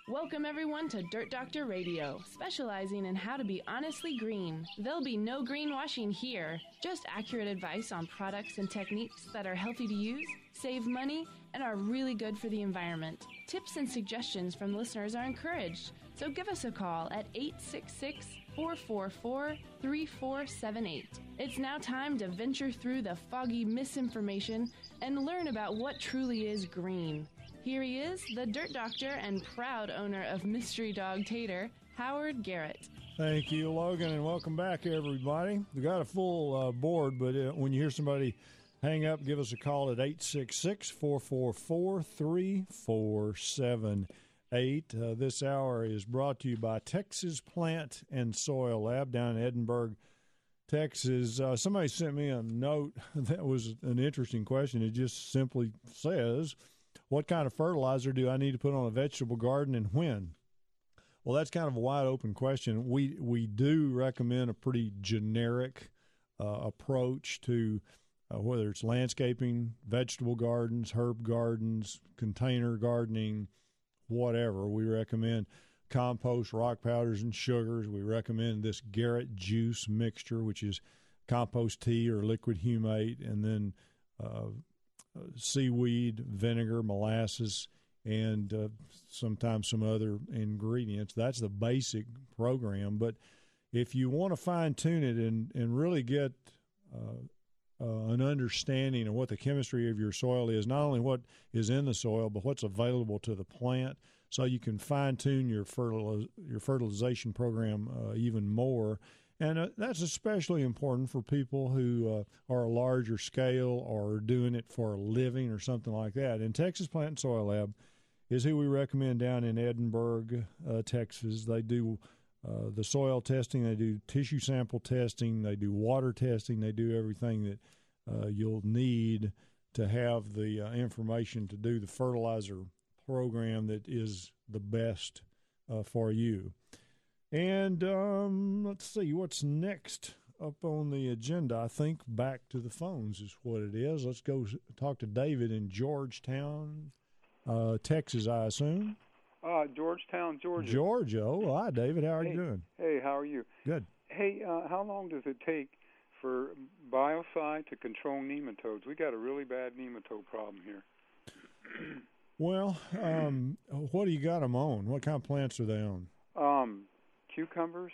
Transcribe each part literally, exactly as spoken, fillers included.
Welcome everyone to Dirt Doctor Radio, specializing in how to be honestly green. There'll be no greenwashing here, just accurate advice on products and techniques that are healthy to use, save money, and are really good for the environment. Tips and suggestions from listeners are encouraged, so give us a call at eight six six, four four four, three four seven eight. It's now time to venture through the foggy misinformation and learn about what truly is green. Here he is, the Dirt Doctor and proud owner of Mystery Dog Tater, Howard Garrett. Thank you, Logan, and welcome back, everybody. We got a full uh, board, but uh, when you hear somebody hang up, give us a call at eight six six, four four four, three four seven eight. Uh, this hour is brought to you by Texas Plant and Soil Lab down in Edinburgh, Texas. Uh, somebody sent me a note that was an interesting question. It just simply says, what kind of fertilizer do I need to put on a vegetable garden and when? Well, that's kind of a wide open question. We we do recommend a pretty generic uh, approach to uh, whether it's landscaping, vegetable gardens, herb gardens, container gardening, whatever. We recommend compost, rock powders, and sugars. We recommend this Garrett juice mixture, which is compost tea or liquid humate, and then uh, Uh, seaweed, vinegar, molasses, and uh, sometimes some other ingredients. That's the basic program. But if you want to fine-tune it and, and really get uh, uh, an understanding of what the chemistry of your soil is, not only what is in the soil, but what's available to the plant, so you can fine-tune your, fertiliz- your fertilization program uh, even more. And uh, that's especially important for people who uh, are a larger scale or are doing it for a living or something like that. And Texas Plant and Soil Lab is who we recommend down in Edinburgh, uh, Texas. They do uh, the soil testing. They do tissue sample testing. They do water testing. They do everything that uh, you'll need to have the uh, information to do the fertilizer program that is the best uh, for you. And um, let's see, what's next up on the agenda? I think back to the phones is what it is. Let's go talk to David in Georgetown, uh, Texas, I assume. Uh, Georgetown, Georgia. Georgia. Oh, hi, David. How are hey, you doing? Hey, how are you? Good. Hey, uh, how long does it take for Biocide to control nematodes? We got a really bad nematode problem here. Well, um, what do you got them on? What kind of plants are they on? Um, cucumbers.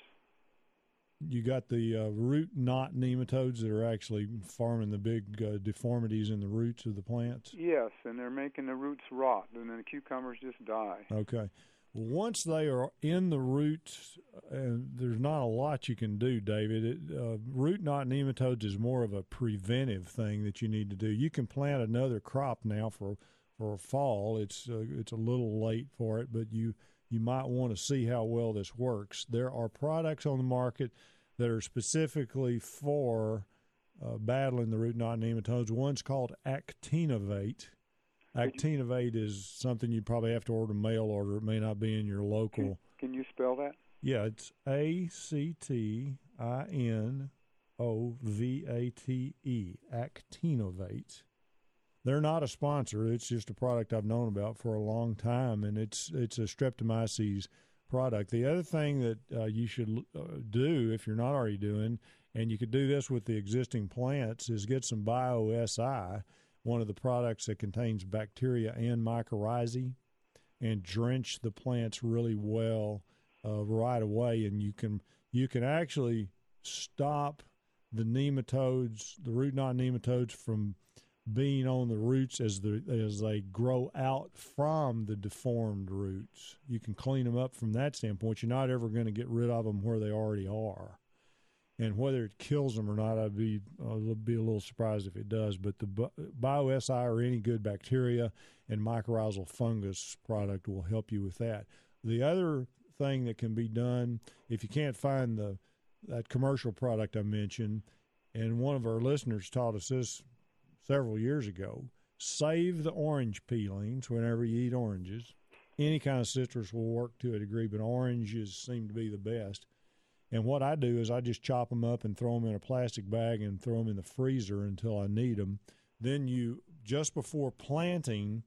You got the uh, root knot nematodes that are actually forming the big uh, deformities in the roots of the plants? Yes, and they're making the roots rot, and then the cucumbers just die. Okay. Once they are in the roots, uh, there's not a lot you can do, David. It, uh, root knot nematodes is more of a preventive thing that you need to do. You can plant another crop now for for fall. It's uh, it's a little late for it, but you you might want to see how well this works. There are products on the market that are specifically for uh, battling the root knot nematodes. One's called Actinovate. Actinovate is something you probably have to order mail order. It may not be in your local. Can, can you spell that? Yeah, it's A C T I N O V A T E, Actinovate. They're not a sponsor. It's just a product I've known about for a long time, and it's it's a streptomyces product. The other thing that uh, you should uh, do, if you're not already doing, and you could do this with the existing plants, is get some Bio-Si, one of the products that contains bacteria and mycorrhizae, and drench the plants really well uh, right away, and you can you can actually stop the nematodes, the root knot nematodes, from being on the roots as the as they grow out from the deformed roots. You can clean them up from that standpoint. You're not ever going to get rid of them where they already are. And whether it kills them or not, I'd be I'll be a little surprised if it does. But the Bio-Si or any good bacteria and mycorrhizal fungus product will help you with that. The other thing that can be done, if you can't find the that commercial product I mentioned, and one of our listeners taught us this several years ago, save the orange peelings whenever you eat oranges. Any kind of citrus will work to a degree, but oranges seem to be the best. And what I do is I just chop them up and throw them in a plastic bag and throw them in the freezer until I need them. Then you, just before planting,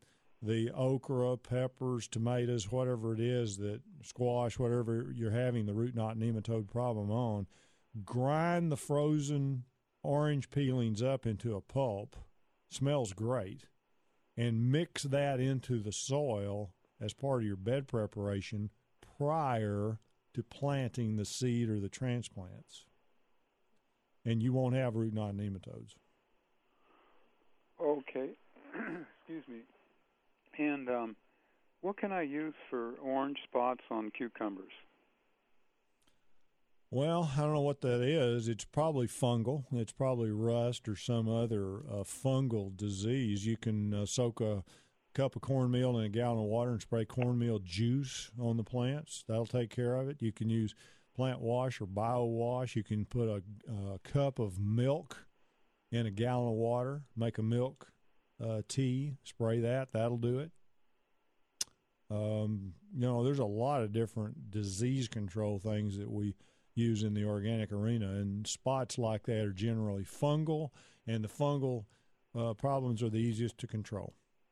the okra, peppers, tomatoes, whatever it is, that squash, whatever you're having the root knot nematode problem on, grind the frozen orange peelings up into a pulp. Smells great. And mix that into the soil as part of your bed preparation prior to planting the seed or the transplants. And you won't have root knot nematodes. Okay. Excuse me. And um, what can I use for orange spots on cucumbers? Well, I don't know what that is. It's probably fungal. It's probably rust or some other uh, fungal disease. You can uh, soak a cup of cornmeal in a gallon of water and spray cornmeal juice on the plants. That'll take care of it. You can use plant wash or bio wash. You can put a, a cup of milk in a gallon of water, make a milk uh, tea, spray that. That'll do it. Um, you know, there's a lot of different disease control things that we use in the organic arena, and spots like that are generally fungal, and the fungal uh, problems are the easiest to control.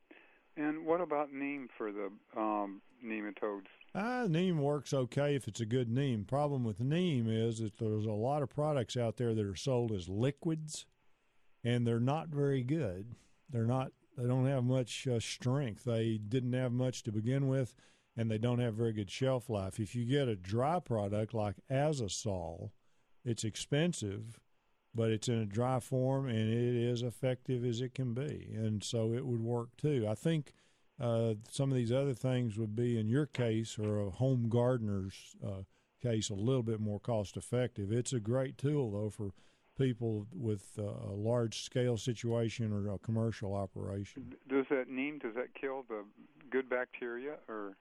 And what about neem for the um, nematodes? Uh, neem works okay if it's a good neem. Problem with neem is that there's a lot of products out there that are sold as liquids, and they're not very good. They're not. They don't have much uh, strength. They didn't have much to begin with, and they don't have very good shelf life. If you get a dry product like Azosol, it's expensive, but it's in a dry form, and it is effective as it can be, and so it would work too. I think uh, some of these other things would be, in your case, or a home gardener's uh, case, a little bit more cost-effective. It's a great tool, though, for people with uh, a large-scale situation or a commercial operation. Does that neem, does that kill the good bacteria, or...?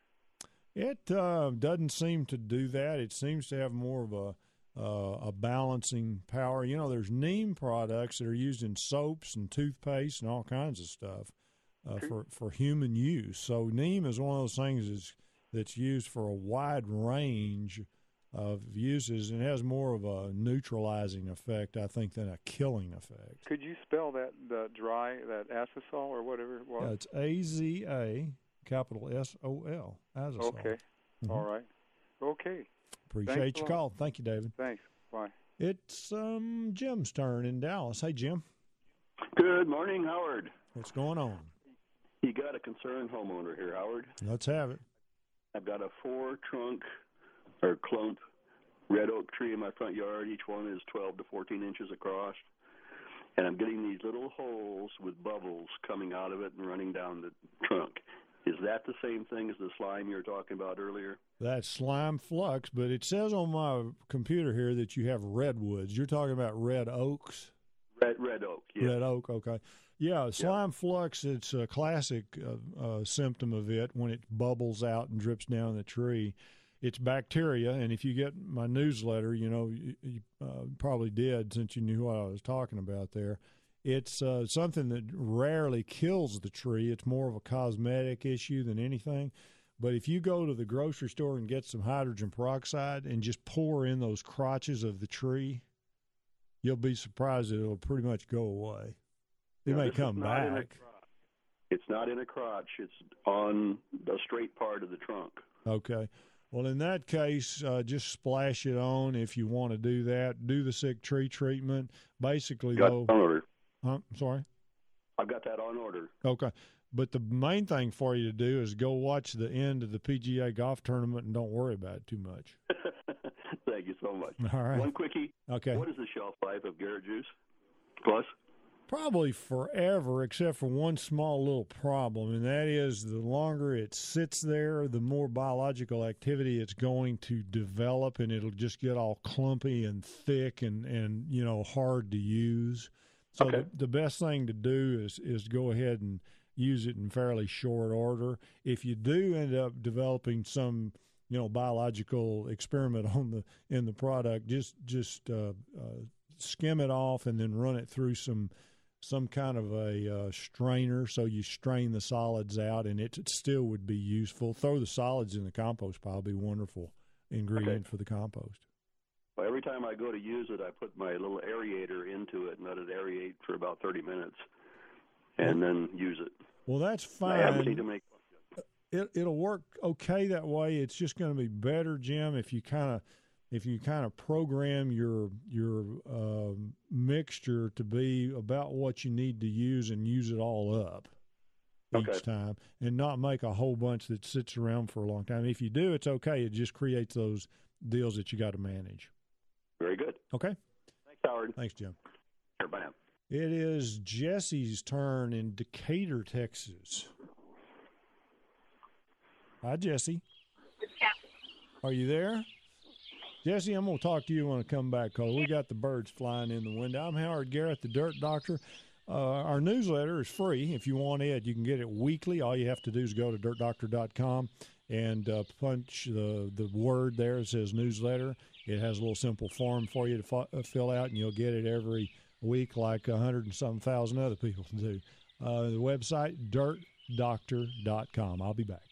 It uh, doesn't seem to do that. It seems to have more of a uh, a balancing power. You know, there's neem products that are used in soaps and toothpaste and all kinds of stuff uh, for, for human use. So neem is one of those things that's, that's used for a wide range of uses, and has more of a neutralizing effect, I think, than a killing effect. Could you spell that, the dry, that Azosol or whatever it was? Yeah, it's A Z A. Capital S O L. Azosol. Okay. Mm-hmm. All right. Okay. Appreciate Thanks your call. Thank you, David. Thanks. Bye. It's um, Jim's turn in Dallas. Hey, Jim. Good morning, Howard. What's going on? You got a concerned homeowner here, Howard. Let's have it. I've got a four-trunk or clump red oak tree in my front yard. Each one is twelve to fourteen inches across. And I'm getting these little holes with bubbles coming out of it and running down the trunk. Is that the same thing as the slime you were talking about earlier? That's slime flux, but it says on my computer here that you have redwoods. You're talking about red oaks? Red red oak, yeah. Red oak, okay. Yeah, slime yep. flux, it's a classic uh, uh, symptom of it when it bubbles out and drips down the tree. It's bacteria, and if you get my newsletter, you know, you, you uh, probably did since you knew what I was talking about there. It's uh, something that rarely kills the tree. It's more of a cosmetic issue than anything. But if you go to the grocery store and get some hydrogen peroxide and just pour in those crotches of the tree, you'll be surprised that it'll pretty much go away. It now, may come back. It's not in a crotch. It's on the straight part of the trunk. Okay. Well, in that case, uh, just splash it on if you want to do that. Do the sick tree treatment. Basically, Got though. On order. Huh? Sorry? I've got that on order. Okay. But the main thing for you to do is go watch the end of the P G A golf tournament and don't worry about it too much. Thank you so much. All right. One quickie. Okay. What is the shelf life of Garrett Juice Plus? Probably forever, except for one small little problem, and that is the longer it sits there, the more biological activity it's going to develop, and it'll just get all clumpy and thick and, and you know, hard to use. So okay. the, the best thing to do is, is go ahead and use it in fairly short order. If you do end up developing some, you know, biological experiment on the in the product, just just uh, uh, skim it off and then run it through some some kind of a uh, strainer so you strain the solids out, and it, it still would be useful. Throw the solids in the compost pile. Be a wonderful ingredient okay. for the compost. Well, every time I go to use it, I put my little aerator into it and let it aerate for about thirty minutes and then use it. Well, that's fine. I haven't seen them make. It, it'll work okay that way. It's just going to be better, Jim, if you kind of if you kind of program your your uh, mixture to be about what you need to use and use it all up each okay. time, and not make a whole bunch that sits around for a long time. If you do, it's okay. It just creates those deals that you got to manage. Very good. Okay. Thanks, Howard. Thanks, Jim. Sure, bye now. It is Jesse's turn in Decatur, Texas. Hi, Jesse. Are you there? Jesse, I'm going to talk to you when I come back because we got the birds flying in the window. I'm Howard Garrett, the Dirt Doctor. Uh, our newsletter is free. If you want it, you can get it weekly. All you have to do is go to dirt doctor dot com and uh, punch the, the word there. It says newsletter. It has a little simple form for you to f- fill out, and you'll get it every week like a hundred and some thousand other people do. Uh, the website, dirt doctor dot com. I'll be back.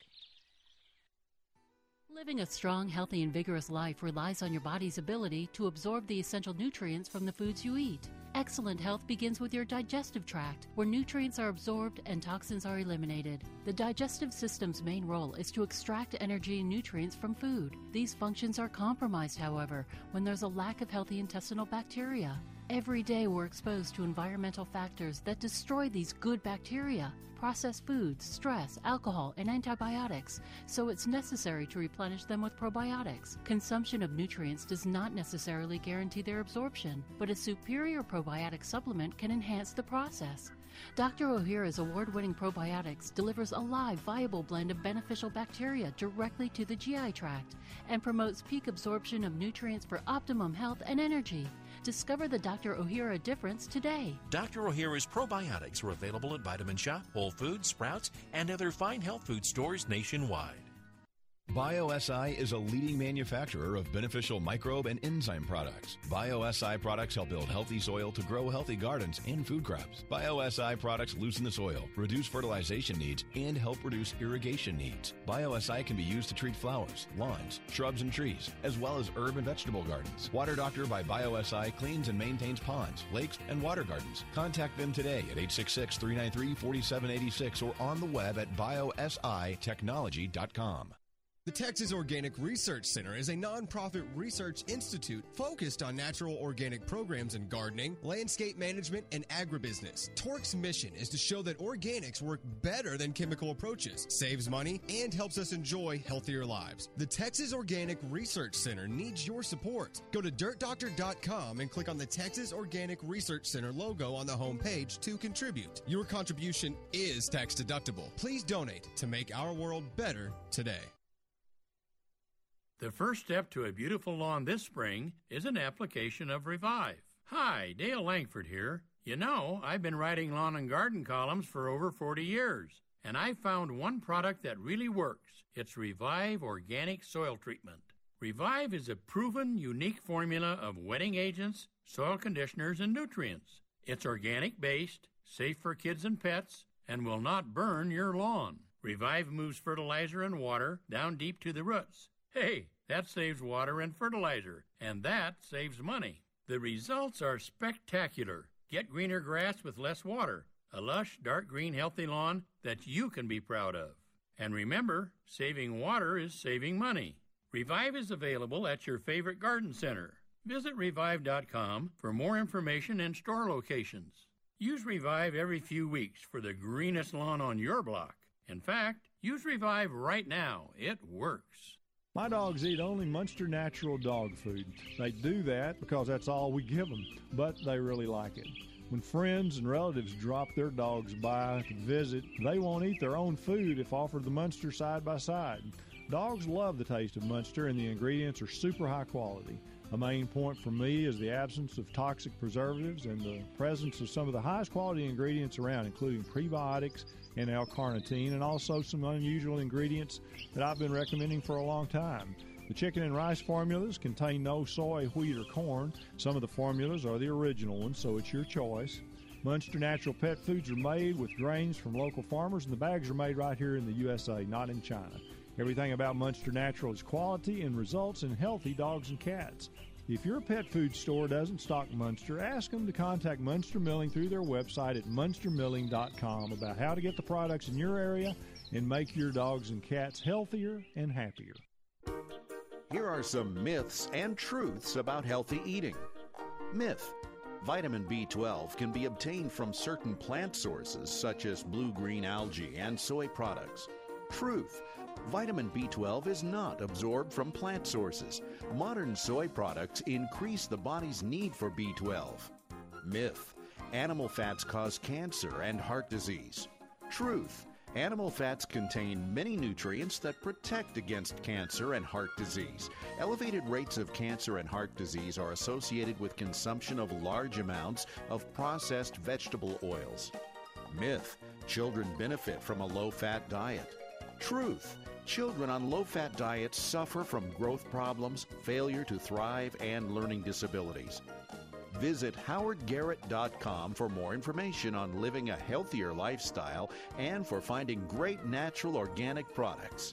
Living a strong, healthy, and vigorous life relies on your body's ability to absorb the essential nutrients from the foods you eat. Excellent health begins with your digestive tract, where nutrients are absorbed and toxins are eliminated. The digestive system's main role is to extract energy and nutrients from food. These functions are compromised, however, when there's a lack of healthy intestinal bacteria. Every day we're exposed to environmental factors that destroy these good bacteria. Processed foods, stress, alcohol, and antibiotics, so it's necessary to replenish them with probiotics. Consumption of nutrients does not necessarily guarantee their absorption, but a superior probiotic supplement can enhance the process. Doctor Ohhira's award-winning probiotics delivers a live, viable blend of beneficial bacteria directly to the G I tract and promotes peak absorption of nutrients for optimum health and energy. Discover the Doctor Ohhira difference today. Doctor Ohhira's probiotics are available at Vitamin Shop, Whole Foods, Sprouts, and other fine health food stores nationwide. BioSI is a leading manufacturer of beneficial microbe and enzyme products. BioSI products help build healthy soil to grow healthy gardens and food crops. BioSI products loosen the soil, reduce fertilization needs, and help reduce irrigation needs. BioSI can be used to treat flowers, lawns, shrubs, and trees, as well as herb and vegetable gardens. Water Doctor by BioSI cleans and maintains ponds, lakes, and water gardens. Contact them today at eight six six, three nine three, four seven eight six or on the web at biosi technology dot com. The Texas Organic Research Center is a nonprofit research institute focused on natural organic programs in gardening, landscape management, and agribusiness. Torque's mission is to show that organics work better than chemical approaches, saves money, and helps us enjoy healthier lives. The Texas Organic Research Center needs your support. Go to dirt doctor dot com and click on the Texas Organic Research Center logo on the home page to contribute. Your contribution is tax deductible. Please donate to make our world better today. The first step to a beautiful lawn this spring is an application of Revive. Hi, Dale Langford here. You know, I've been writing lawn and garden columns for over forty years, and I found one product that really works. It's Revive Organic Soil Treatment. Revive is a proven, unique formula of wetting agents, soil conditioners, and nutrients. It's organic-based, safe for kids and pets, and will not burn your lawn. Revive moves fertilizer and water down deep to the roots. Hey, that saves water and fertilizer, and that saves money. The results are spectacular. Get greener grass with less water, a lush, dark green, healthy lawn that you can be proud of. And remember, saving water is saving money. Revive is available at your favorite garden center. Visit revive dot com for more information and store locations. Use Revive every few weeks for the greenest lawn on your block. In fact, use Revive right now. It works. My dogs eat only Munster Natural dog food. They do that because that's all we give them, but they really like it. When friends and relatives drop their dogs by to visit, they won't eat their own food if offered the Munster side by side. Dogs love the taste of Munster, and the ingredients are super high quality. A main point for me is the absence of toxic preservatives and the presence of some of the highest quality ingredients around, including prebiotics and L-carnitine, and also some unusual ingredients that I've been recommending for a long time. The chicken and rice formulas contain no soy, wheat, or corn. Some of the formulas are the original ones, so it's your choice. Munster Natural pet foods are made with grains from local farmers, and the bags are made right here in the U S A, not in China. Everything about Munster Natural is quality and results in healthy dogs and cats. If your pet food store doesn't stock Munster, ask them to contact Munster Milling through their website at munster milling dot com about how to get the products in your area and make your dogs and cats healthier and happier. Here are some myths and truths about healthy eating. Myth: vitamin B twelve can be obtained from certain plant sources such as blue-green algae and soy products. Truth: vitamin B twelve is not absorbed from plant sources. Modern soy products increase the body's need for B twelve. Myth: animal fats cause cancer and heart disease. Truth: animal fats contain many nutrients that protect against cancer and heart disease. Elevated rates of cancer and heart disease are associated with consumption of large amounts of processed vegetable oils. Myth: children benefit from a low-fat diet. Truth: children on low-fat diets suffer from growth problems, failure to thrive, and learning disabilities. Visit howard garrett dot com for more information on living a healthier lifestyle and for finding great natural organic products.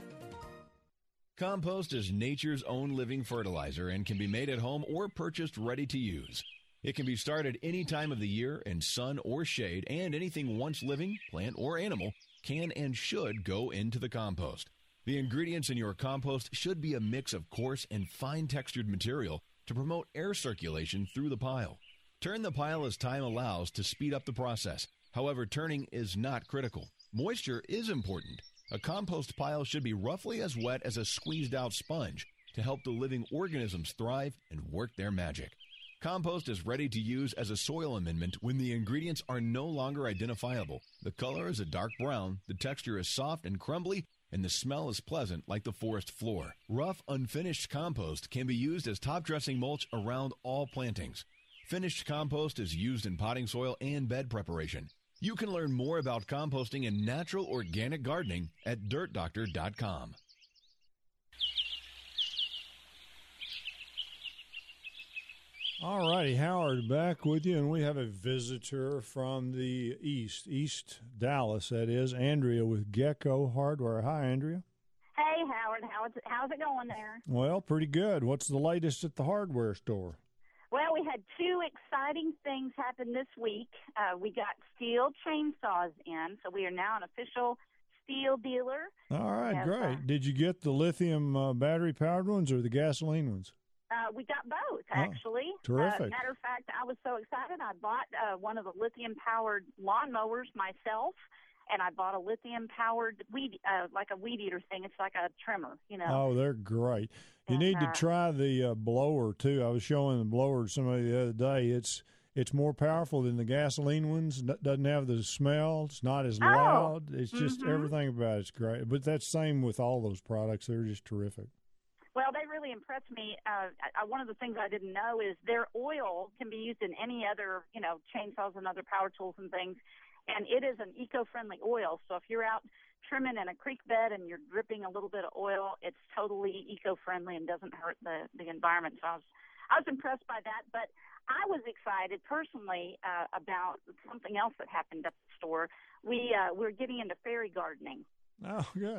Compost is nature's own living fertilizer and can be made at home or purchased ready to use. It can be started any time of the year in sun or shade, and anything once living, plant or animal, can and should go into the compost. The ingredients in your compost should be a mix of coarse and fine-textured material to promote air circulation through the pile. Turn the pile as time allows to speed up the process. However, turning is not critical. Moisture is important. A compost pile should be roughly as wet as a squeezed-out sponge to help the living organisms thrive and work their magic. Compost is ready to use as a soil amendment when the ingredients are no longer identifiable. The color is a dark brown, the texture is soft and crumbly, and the smell is pleasant like the forest floor. Rough, unfinished compost can be used as top-dressing mulch around all plantings. Finished compost is used in potting soil and bed preparation. You can learn more about composting and natural organic gardening at dirt doctor dot com. All righty, Howard, back with you, and we have a visitor from the east, East Dallas, that is, Andrea with Gecko Hardware. Hi, Andrea. Hey, Howard. How's it, how's it going there? Well, pretty good. What's the latest at the hardware store? Well, we had two exciting things happen this week. Uh, we got steel chainsaws in, so we are now an official steel dealer. All right, Have, great. uh, Did you get the lithium uh, battery-powered ones or the gasoline ones? Uh, we got both, actually. Oh, terrific. Uh, matter of fact, I was so excited, I bought uh, one of the lithium-powered lawnmowers myself, and I bought a lithium-powered weed, uh, like a weed eater thing. It's like a trimmer, you know. Oh, they're great. You And, need uh, to try the uh, blower, too. I was showing the blower to somebody the other day. It's it's more powerful than the gasoline ones. It doesn't have the smell. It's not as Oh. loud. It's just Mhm. everything about it's great. But that's same with all those products. They're just terrific. Well, they really impressed me. Uh, I, one of the things I didn't know is their oil can be used in any other, you know, chainsaws and other power tools and things, and it is an eco-friendly oil. So if you're out trimming in a creek bed and you're dripping a little bit of oil, it's totally eco-friendly and doesn't hurt the, the environment. So I was, I was impressed by that. But I was excited personally uh, about something else that happened at the store. We, uh, we're getting into fairy gardening. Oh, good.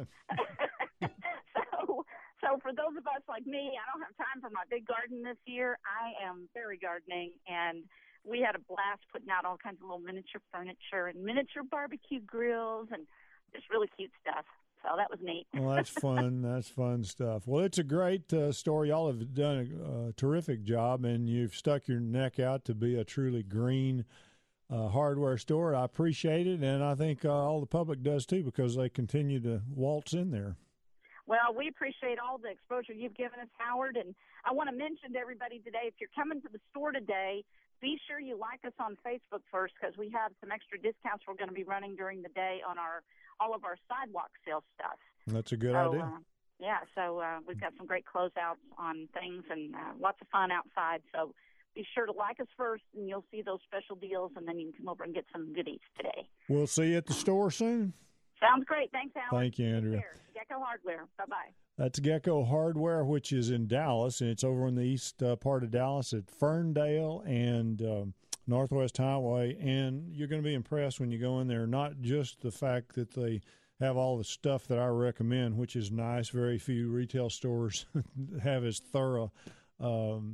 so, so for those of us like me, I don't have time for my big garden this year. I am fairy gardening, and we had a blast putting out all kinds of little miniature furniture and miniature barbecue grills and just really cute stuff. So that was neat. Well, that's fun. That's fun stuff. Well, it's a great uh, story. Y'all have done a, a terrific job, and you've stuck your neck out to be a truly green uh, hardware store. I appreciate it, and I think uh, all the public does too, because they continue to waltz in there. Well, we appreciate all the exposure you've given us, Howard, and I want to mention to everybody today, if you're coming to the store today, be sure you like us on Facebook first, because we have some extra discounts we're going to be running during the day on our all of our sidewalk sale stuff. That's a good so, idea. Uh, yeah, so uh, we've got some great closeouts on things and uh, lots of fun outside. So be sure to like us first, and you'll see those special deals, and then you can come over and get some goodies today. We'll see you at the store soon. Sounds great. Thanks, Howard. Thank you, Andrea. Gecko Hardware. Bye-bye. That's Gecko Hardware, which is in Dallas, and it's over in the east uh, part of Dallas at Ferndale and um, Northwest Highway. And you're going to be impressed when you go in there, not just the fact that they have all the stuff that I recommend, which is nice. Very few retail stores have as thorough um,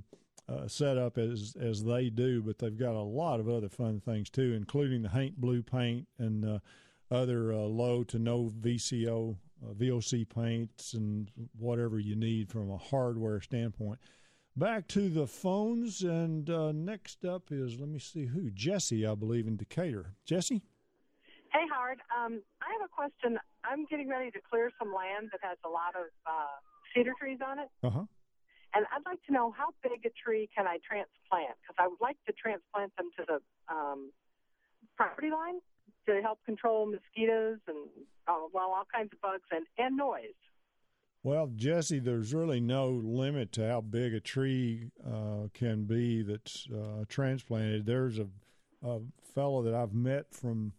uh, setup as as they do, but they've got a lot of other fun things too, including the Haint Blue paint and uh, other uh, low to no V C O, uh, V O C paints and whatever you need from a hardware standpoint. Back to the phones, and uh, next up is, let me see who, Jesse, I believe, in Decatur. Jesse? Hey, Howard. Um, I have a question. I'm getting ready to clear some land that has a lot of uh, cedar trees on it. Uh-huh. And I'd like to know, how big a tree can I transplant? Because I would like to transplant them to the um, property line to help control mosquitoes and, uh, well, all kinds of bugs and, and noise. Well, Jesse, there's really no limit to how big a tree uh, can be that's uh, transplanted. There's a, a fellow that I've met from,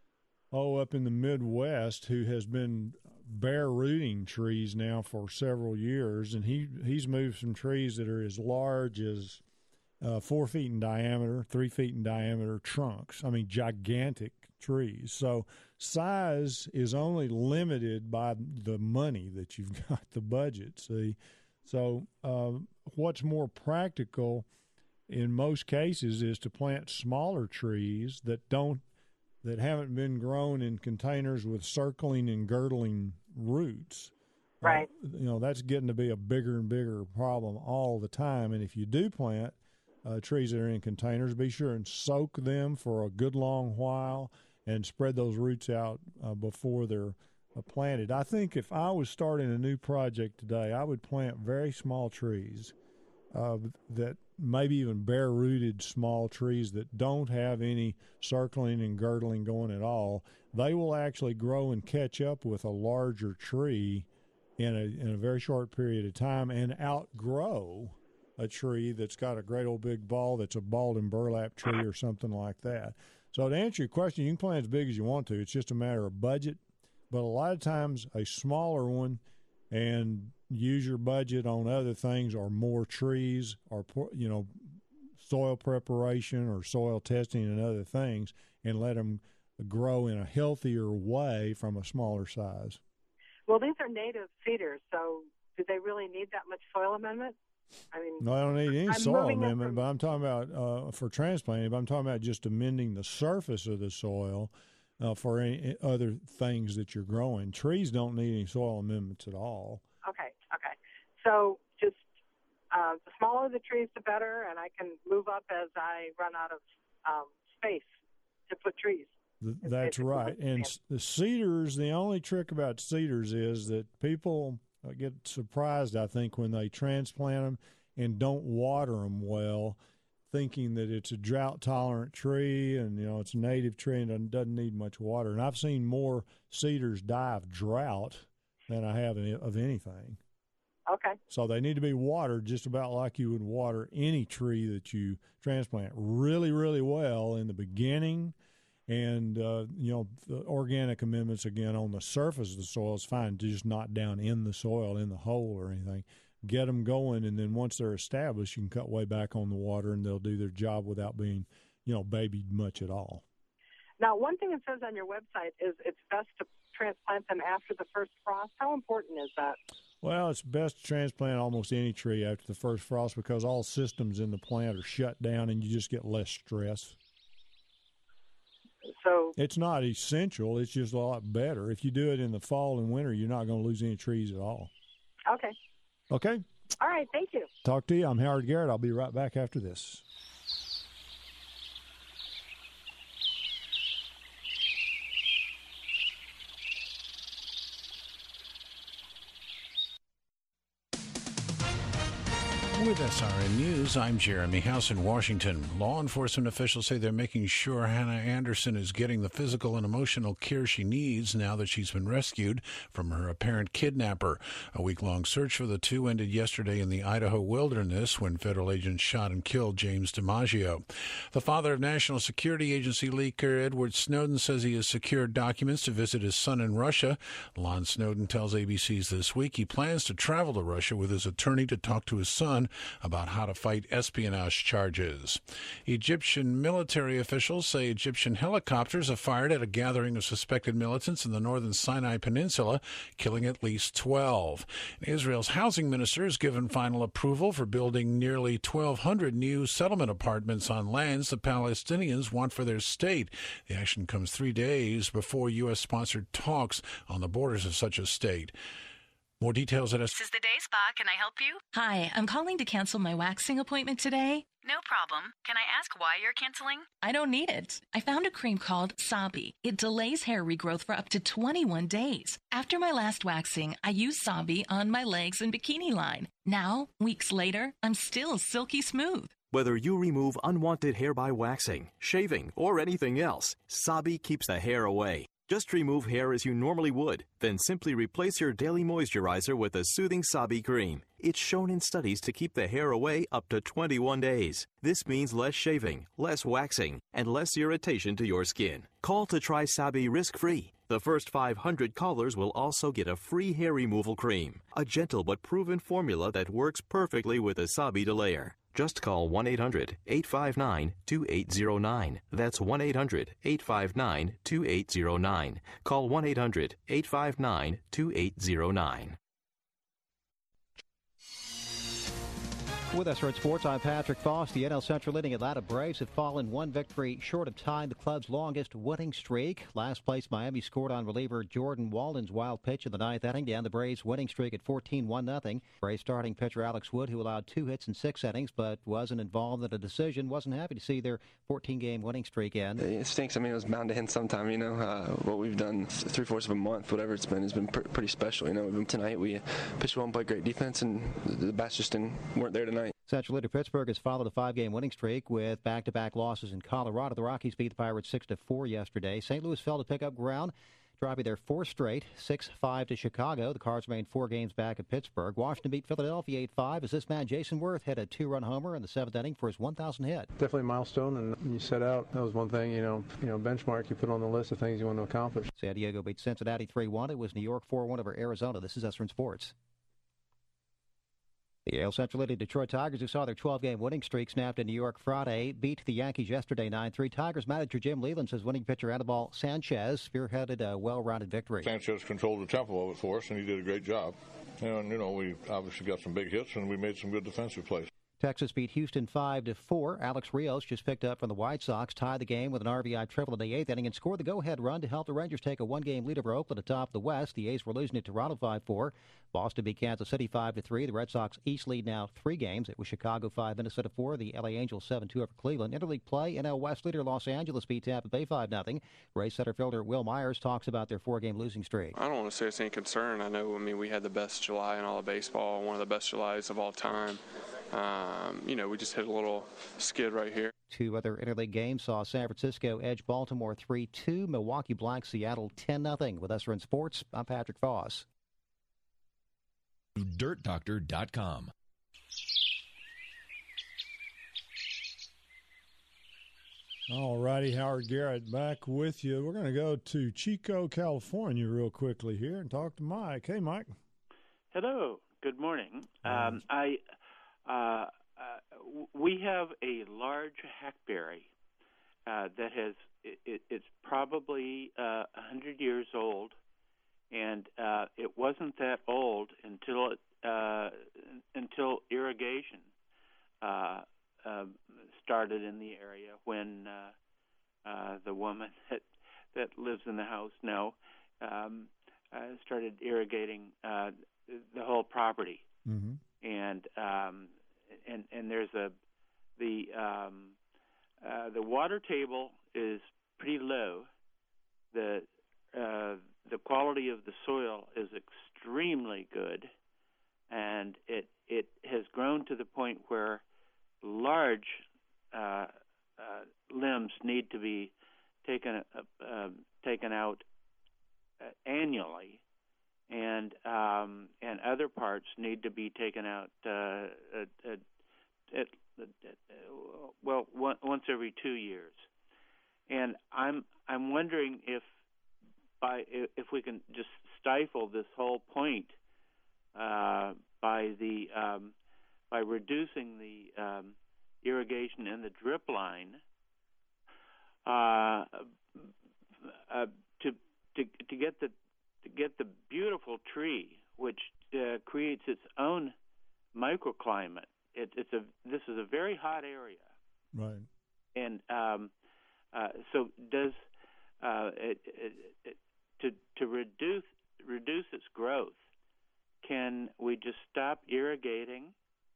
oh, up in the Midwest who has been bare rooting trees now for several years, and he, he's moved some trees that are as large as uh, four feet in diameter, three feet in diameter trunks. I mean, gigantic trees. So size is only limited by the money that you've got, the budget, see. So uh, what's more practical in most cases is to plant smaller trees that don't that haven't been grown in containers with circling and girdling roots. Right. Uh, you know, that's getting to be a bigger and bigger problem all the time. And if you do plant uh, trees that are in containers, be sure and soak them for a good long while and spread those roots out uh, before they're uh, planted. I think if I was starting a new project today, I would plant very small trees uh, that maybe even bare-rooted small trees that don't have any circling and girdling going at all. They will actually grow and catch up with a larger tree in a in a very short period of time and outgrow a tree that's got a great old big ball that's a balled and burlap tree or something like that. So to answer your question, you can plant as big as you want to. It's just a matter of budget. But a lot of times a smaller one, and use your budget on other things, or more trees, or, you know, soil preparation or soil testing and other things, and let them grow in a healthier way from a smaller size. Well, these are native cedars, so do they really need that much soil amendment? I mean, no, I don't need any I'm soil amendment, from... but I'm talking about uh, for transplanting, but I'm talking about just amending the surface of the soil uh, for any other things that you're growing. Trees don't need any soil amendments at all. Okay, okay. So just uh, the smaller the trees, the better, and I can move up as I run out of um, space to put trees. Th- that's right. And the cedars, the only trick about cedars is that people get surprised, I think, when they transplant them and don't water them well, thinking that it's a drought-tolerant tree and, you know, it's a native tree and doesn't need much water. And I've seen more cedars die of drought than I have of anything. Okay. So they need to be watered just about like you would water any tree that you transplant really, really well in the beginning. And, uh, you know, the organic amendments, again, on the surface of the soil is fine, just not down in the soil, in the hole or anything. Get them going, and then once they're established, you can cut way back on the water, and they'll do their job without being, you know, babied much at all. Now, one thing it says on your website is it's best to transplant them after the first frost. How important is that? Well, it's best to transplant almost any tree after the first frost because all systems in the plant are shut down, and you just get less stress. So it's not essential. It's just a lot better. If you do it in the fall and winter, you're not going to lose any trees at all. Okay. Okay. All right. Thank you. Talk to you. I'm Howard Garrett. I'll be right back after this. With S R N News, I'm Jeremy House in Washington. Law enforcement officials say they're making sure Hannah Anderson is getting the physical and emotional care she needs now that she's been rescued from her apparent kidnapper. A week-long search for the two ended yesterday in the Idaho wilderness when federal agents shot and killed James DiMaggio. The father of National Security Agency leaker Edward Snowden says he has secured documents to visit his son in Russia. Lon Snowden tells A B C's This Week he plans to travel to Russia with his attorney to talk to his son about how to fight espionage charges. Egyptian military officials say Egyptian helicopters have fired at a gathering of suspected militants in the northern Sinai Peninsula, killing at least twelve. Israel's housing minister has given final approval for building nearly twelve hundred new settlement apartments on lands the Palestinians want for their state. The action comes three days before U S-sponsored talks on the borders of such a state. More details at us. This is the day spa. Can I help you? Hi, I'm calling to cancel my waxing appointment today. No problem. Can I ask why you're canceling? I don't need it. I found a cream called Sabi. It delays hair regrowth for up to twenty-one days. After my last waxing, I used Sabi on my legs and bikini line. Now, weeks later, I'm still silky smooth. Whether you remove unwanted hair by waxing, shaving, or anything else, Sabi keeps the hair away. Just remove hair as you normally would, then simply replace your daily moisturizer with a soothing Sabi cream. It's shown in studies to keep the hair away up to twenty-one days. This means less shaving, less waxing, and less irritation to your skin. Call to try Sabi risk-free. The first five hundred callers will also get a free hair removal cream, a gentle but proven formula that works perfectly with a Sabi delayer. Just call one eight hundred, eight five nine, two eight zero nine. That's one eight hundred, eight five nine, two eight zero nine. Call one eight hundred, eight five nine, two eight zero nine. With us at Sports, I'm Patrick Foss. The N L Central leading Atlanta Braves have fallen one victory short of tying the club's longest winning streak. Last place Miami scored on reliever Jordan Walden's wild pitch in the ninth inning, down the Braves' winning streak at fourteen one nothing. Braves starting pitcher Alex Wood, who allowed two hits in six innings but wasn't involved in a decision, wasn't happy to see their fourteen-game winning streak end. It stinks. I mean, it was bound to end sometime, you know. Uh, what we've done three-fourths of a month, whatever it's been, has been pr- pretty special, you know. Tonight we pitched well and played great defense, and the bats just didn't, weren't there tonight. Central leader Pittsburgh has followed a five-game winning streak with back-to-back losses in Colorado. The Rockies beat the Pirates six to four yesterday. Saint Louis fell to pick up ground, dropping their fourth straight, six five to Chicago. The Cards remained four games back at Pittsburgh. Washington beat Philadelphia eight five as this man, Jason Worth, hit a two-run homer in the seventh inning for his one thousandth hit. Definitely a milestone, and when you set out, that was one thing, you know, you know, benchmark you put on the list of things you want to accomplish. San Diego beat Cincinnati three one. It was New York four one over Arizona. This is S R N Sports. The A L Central leading Detroit Tigers, who saw their twelve-game winning streak snapped in New York Friday, beat the Yankees yesterday nine three. Tigers manager Jim Leland says winning pitcher Anibal Sanchez spearheaded a well-rounded victory. Sanchez controlled the tempo of it for us, and he did a great job. And, you know, we obviously got some big hits, and we made some good defensive plays. Texas beat Houston five to four. Alex Rios just picked up from the White Sox, tied the game with an R B I triple in the eighth inning, and scored the go-ahead run to help the Rangers take a one-game lead over Oakland atop the West. The A's were losing to Toronto five four. Boston beat Kansas City five to three. The Red Sox East lead now three games. It was Chicago five, Minnesota four. The L A Angels seven two over Cleveland. Interleague play, N L West leader Los Angeles beat Tampa Bay five nothing. Rays center fielder Will Myers talks about their four-game losing streak. I don't want to say it's any concern. I know, I mean, we had the best July in all of baseball, one of the best Julys of all time. Um, you know, we just hit a little skid right here. Two other interleague games saw San Francisco edge Baltimore three two, Milwaukee blank Seattle ten nothing. With S R N Sports, I'm Patrick Foss. dirt doctor dot com. All righty, Howard Garrett back with you. We're going to go to Chico, California real quickly here and talk to Mike. Hey, Mike. Hello. Good morning. Um, I uh, uh, we have a large hackberry uh, that has it, it, it's probably a uh, hundred years old, and uh, it wasn't that old until it, uh, until irrigation uh, uh, started in the area when uh, uh, the woman that that lives in the house now um, uh, started irrigating uh, the whole property. Mm-hmm. And um, and and there's a the um, uh, the water table is pretty low. The uh, the quality of the soil is extremely good, and it it has grown to the point where large uh, uh, limbs need to be taken uh, uh, taken out uh, annually. And um, and other parts need to be taken out uh, at, at, at, at, well one, once every two years. And I'm I'm wondering if by if we can just stifle this whole point uh, by the um, by reducing the um, irrigation in the drip line uh, uh, to to to get the to get the beautiful tree, which uh, creates its own microclimate. It, it's a this is a very hot area, right? And um, uh, so does uh, it, it, it, to to reduce reduce its growth. Can we just stop irrigating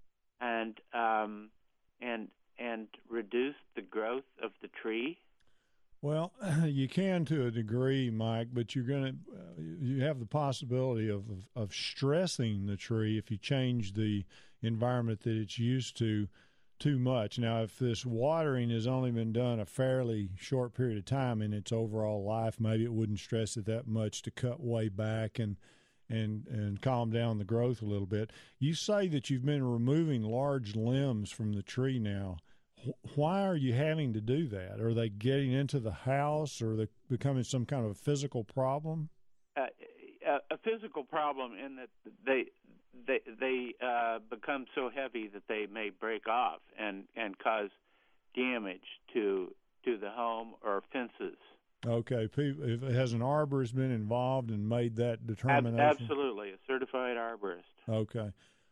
and um, and and reduce the growth of the tree? Well, you can to a degree, Mike, but you're going to uh, you have the possibility of, of of stressing the tree if you change the environment that it's used to too much. Now, if this watering has only been done a fairly short period of time in its overall life, maybe it wouldn't stress it that much to cut way back and and and calm down the growth a little bit. You say that you've been removing large limbs from the tree now. Why are you having to do that? Are they getting into the house, or are they becoming some kind of a physical problem? Uh, a, a physical problem in that they they they uh, become so heavy that they may break off and, and cause damage to to the home or fences. Okay, if has an arborist been involved and made that determination? Absolutely, a certified arborist. Okay.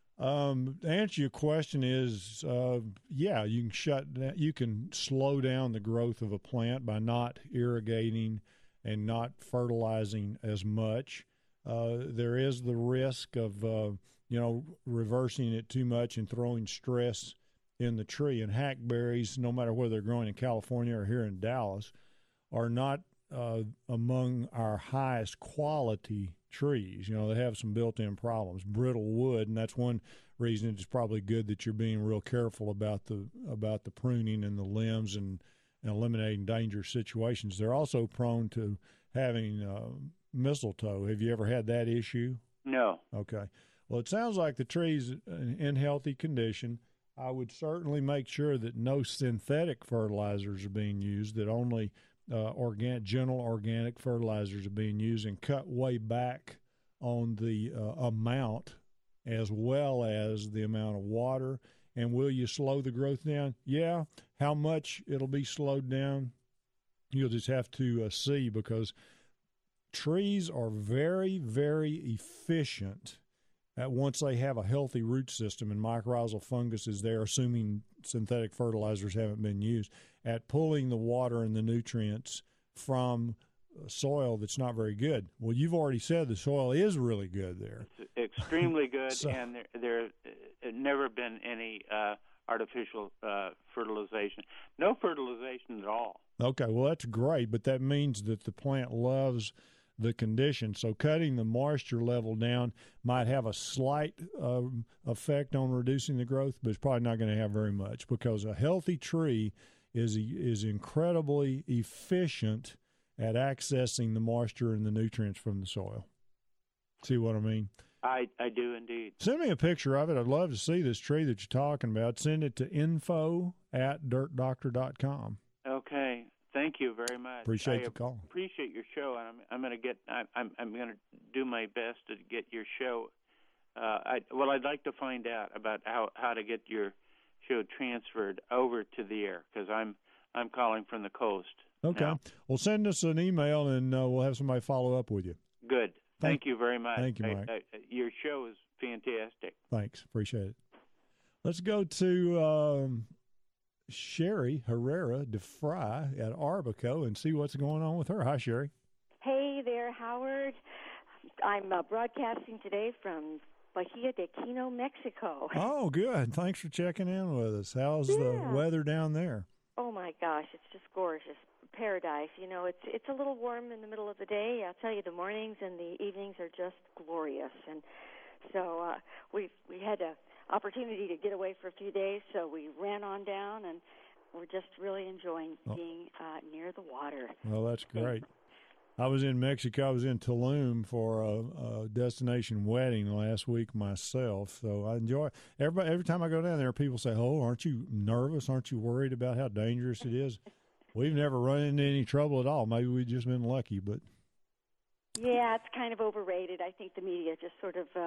Um, to answer your question is, uh, yeah, you can shut down, you can slow down the growth of a plant by not irrigating and not fertilizing as much. Uh, there is the risk of, uh, you know, reversing it too much and throwing stress in the tree. And hackberries, no matter whether they're growing in California or here in Dallas, are not uh, among our highest quality trees. You know, they have some built-in problems, brittle wood, and that's one reason it's probably good that you're being real careful about the about the pruning and the limbs and, and eliminating dangerous situations. They're also prone to having uh, mistletoe. Have you ever had that issue? No. Okay. Well, it sounds like the tree's in healthy condition. I would certainly make sure that no synthetic fertilizers are being used, that only Uh, organic, gentle organic fertilizers are being used, and cut way back on the uh, amount as well as the amount of water. And will you slow the growth down? Yeah. How much it'll be slowed down, you'll just have to uh, see, because trees are very, very efficient at once they have a healthy root system and mycorrhizal fungus is there, assuming synthetic fertilizers haven't been used, at pulling the water and the nutrients from soil that's not very good. Well, you've already said the soil is really good there. It's extremely good, so, and there, there uh, never been any uh, artificial uh, fertilization. No fertilization at all. Okay, well, that's great, but that means that the plant loves the condition. So cutting the moisture level down might have a slight uh, effect on reducing the growth, but it's probably not going to have very much, because a healthy tree is is incredibly efficient at accessing the moisture and the nutrients from the soil. See what I mean? I, I do indeed. Send me a picture of it. I'd love to see this tree that you're talking about. Send it to info at dirt doctor dot com. Okay. Thank you very much. Appreciate I the call. Appreciate your show, and I'm I'm going to get I'm I'm, I'm going to do my best to get your show. Uh, I well, I'd like to find out about how, how to get your show transferred over to the air, because I'm I'm calling from the coast. Okay. now. Well, send us an email, and uh, we'll have somebody follow up with you. Good. Thank, Thank you very much. Thank you, Mike. I, I, your show is fantastic. Thanks. Appreciate it. Let's go to um, Sherry Herrera DeFry at Arbico and see what's going on with her. Hi, Sherry. Hey there, Howard. I'm uh, broadcasting today from Bahia de Quino, Mexico. Oh, good. Thanks for checking in with us. How's yeah. the weather down there? Oh, my gosh, it's just gorgeous. Paradise. You know, it's it's a little warm in the middle of the day. I'll tell you, the mornings and the evenings are just glorious. And so uh, we we had an opportunity to get away for a few days, so we ran on down, and we're just really enjoying oh. being uh, near the water. Well, that's great. I was in Mexico. I was in Tulum for a, a destination wedding last week myself, so I enjoy it. Everybody, every time I go down there, people say, oh, aren't you nervous? Aren't you worried about how dangerous it is? We've never run into any trouble at all. Maybe we've just been lucky, but yeah, it's kind of overrated. I think the media just sort of, uh,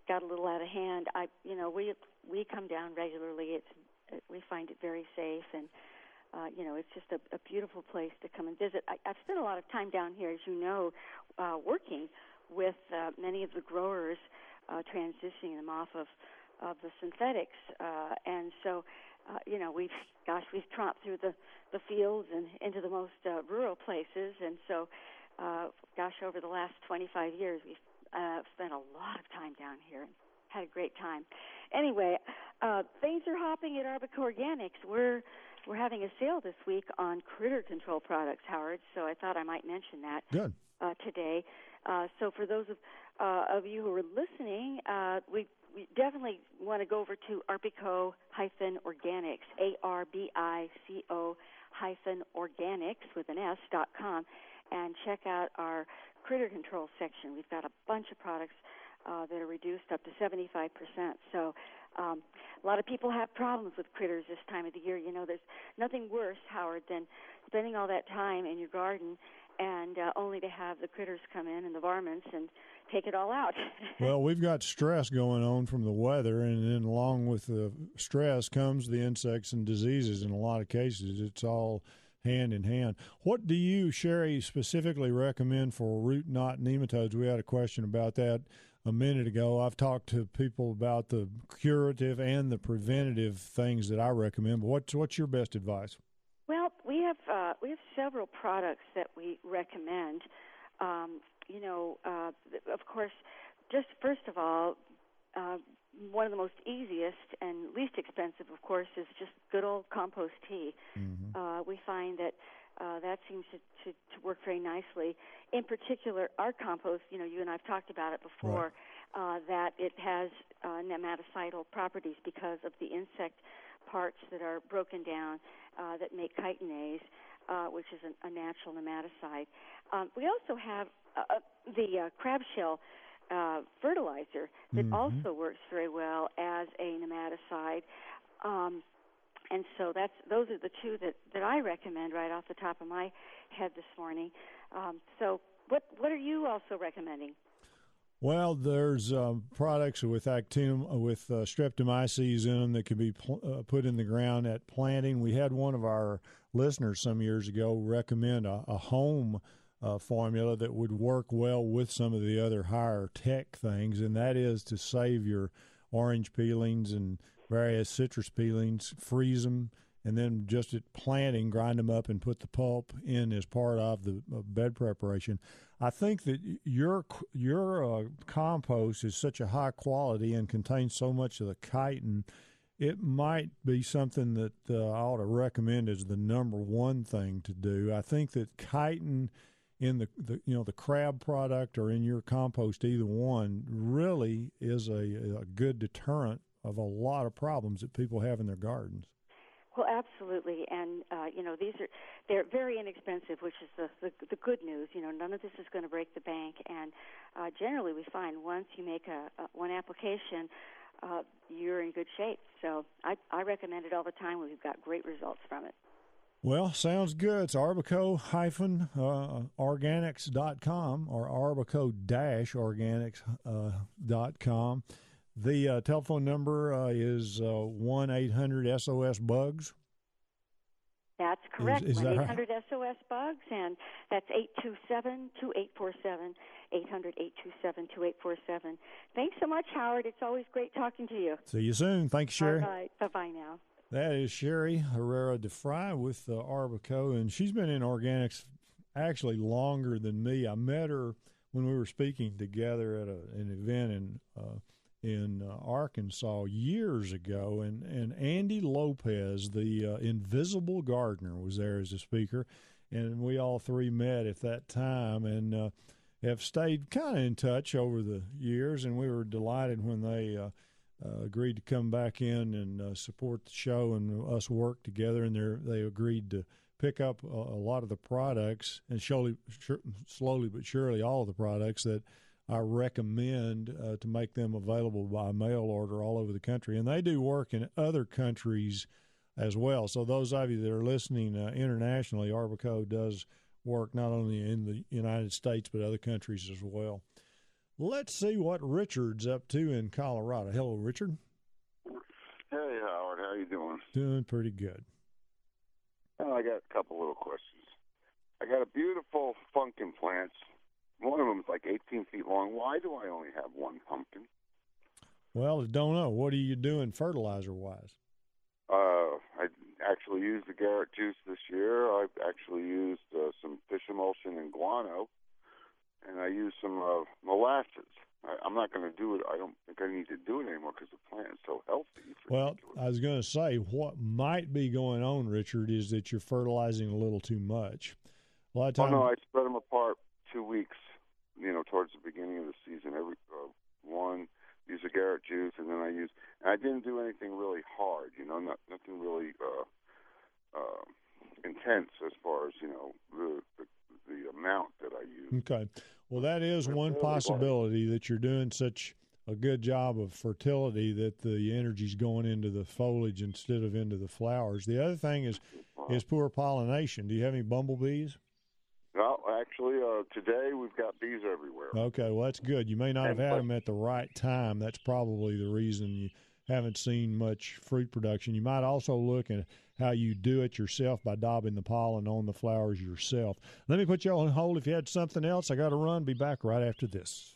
got a little out of hand. I, you know, we we come down regularly. It's we find it very safe, and uh, you know, it's just a, a beautiful place to come and visit. I, I've spent a lot of time down here, as you know, uh, working with uh, many of the growers, uh, transitioning them off of of the synthetics, uh, and so. Uh, you know, we've, gosh, we've tromped through the, the fields and into the most uh, rural places, and so, uh, gosh, over the last twenty-five years, we've uh, spent a lot of time down here and had a great time. Anyway, uh, things are hopping at Arbico Organics. We're we're having a sale this week on critter control products, Howard, so I thought I might mention that Good. Uh, today. Uh, so for those of, uh, of you who are listening, uh, we We definitely want to go over to Arbico Organics, A R B I C O hyphen organics with an S dot com, and check out our critter control section. We've got a bunch of products uh, that are reduced up to seventy-five percent. So um, a lot of people have problems with critters this time of the year. You know, there's nothing worse, Howard, than spending all that time in your garden and uh, only to have the critters come in and the varmints and take it all out. Well, we've got stress going on from the weather, and then along with the stress comes the insects and diseases. In a lot of cases, it's all hand in hand. What do you, Sherry, specifically recommend for root knot nematodes? We had a question about that a minute ago. I've talked to people about the curative and the preventative things that I recommend, but what's, what's your best advice? Well, we have uh, we have several products that we recommend. Um, you know, uh, of course, just first of all, uh, one of the most easiest and least expensive, of course, is just good old compost tea. Mm-hmm. Uh, we find that uh, that seems to, to, to work very nicely. In particular, our compost, you know, you and I have talked about it before, right. uh, that it has uh, nematicidal properties because of the insect parts that are broken down uh, that make chitinase, uh, which is an, a natural nematicide. Um, we also have uh, the uh, crab shell uh, fertilizer that mm-hmm. also works very well as a nematicide. Um, and so that's those are the two that, that I recommend right off the top of my head this morning. Um, so what what are you also recommending? Well, there's uh, products with actin with uh, streptomyces in them that can be pl- uh, put in the ground at planting. We had one of our listeners some years ago recommend a, a home uh, formula that would work well with some of the other higher tech things, and that is to save your orange peelings and various citrus peelings, freeze them, and then just at planting, grind them up and put the pulp in as part of the uh, bed preparation. I think that your your uh, compost is such a high quality and contains so much of the chitin, it might be something that uh, I ought to recommend as the number one thing to do. I think that chitin in the, the you know the crab product or in your compost, either one, really is a, a good deterrent of a lot of problems that people have in their gardens. Well, absolutely, and uh, you know these are they're very inexpensive, which is the, the the good news. You know, none of this is going to break the bank, and uh, generally we find once you make a, a one application, uh, you're in good shape. So I I recommend it all the time. We've got great results from it. Well, sounds good. It's Arbico Organics dot com or Arbico Organics dot com. The uh, telephone number uh, is uh, one eight hundred S O S bugs. That's correct. Is, is one eight hundred S O S bugs, and that's eight two seven, two eight four seven, eight hundred, eight two seven, two eight four seven. Thanks so much, Howard. It's always great talking to you. See you soon. Thank you, Sherry. All right. Bye-bye now. That is Sherry Herrera DeFry with uh, Arbico, and she's been in organics actually longer than me. I met her when we were speaking together at a, an event in uh, in uh, Arkansas years ago, and, and Andy Lopez, the uh, Invisible Gardener, was there as a speaker, and we all three met at that time and uh, have stayed kind of in touch over the years, and we were delighted when they uh, uh, agreed to come back in and uh, support the show and us work together, and they agreed to pick up a, a lot of the products, and slowly, slowly but surely all of the products that I recommend uh, to make them available by mail order all over the country. And they do work in other countries as well. So those of you that are listening uh, internationally, Arbico does work not only in the United States but other countries as well. Let's see what Richard's up to in Colorado. Hello, Richard. Hey, Howard. How you doing? Doing pretty good. Well, I got a couple little questions. I got a beautiful pumpkin plant. One of them is like eighteen feet long. Why do I only have one pumpkin? Well, I don't know. What are you doing fertilizer-wise? Uh, I actually used the Garrett juice this year. I've actually used uh, some fish emulsion and guano, and I used some uh, molasses. I, I'm not going to do it. I don't think I need to do it anymore because the plant is so healthy. Well, I was going to say, what might be going on, Richard, is that you're fertilizing a little too much. A lot of times. Oh, no, I spread them apart two weeks, you know, towards the beginning of the season. Every uh, one, use the Garrett juice, and then I use, and I didn't do anything really hard, you know, not, nothing really uh, uh, intense as far as, you know, the, the, the amount that I use. Okay. Well, that is one possibility, that you're doing such a good job of fertility that the energy's going into the foliage instead of into the flowers. The other thing is is poor pollination. Do you have any bumblebees? No, actually, uh, today we've got bees everywhere. Okay, well, that's good. You may not have had them at the right time. That's probably the reason you haven't seen much fruit production. You might also look at how you do it yourself by daubing the pollen on the flowers yourself. Let me put you on hold. If you had something else, I got to run. Be back right after this.